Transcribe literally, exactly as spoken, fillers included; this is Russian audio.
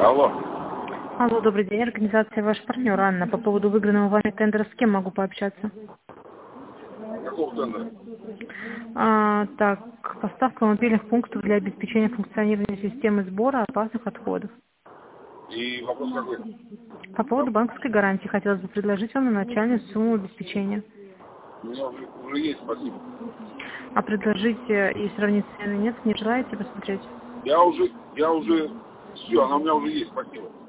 Алло. Алло, добрый день. Организация «Ваш партнер» Анна. По поводу выигранного вами тендера с кем могу пообщаться? Какого тендера? А, так, поставка мобильных пунктов для обеспечения функционирования системы сбора опасных отходов. И вопрос какой? По поводу банковской гарантии хотелось бы предложить вам на начальную сумму обеспечения. У меня уже, уже есть, спасибо. А предложить э, и сравнить цены нет? Не желаете посмотреть? Я уже, я уже, все, она у меня уже есть, спасибо.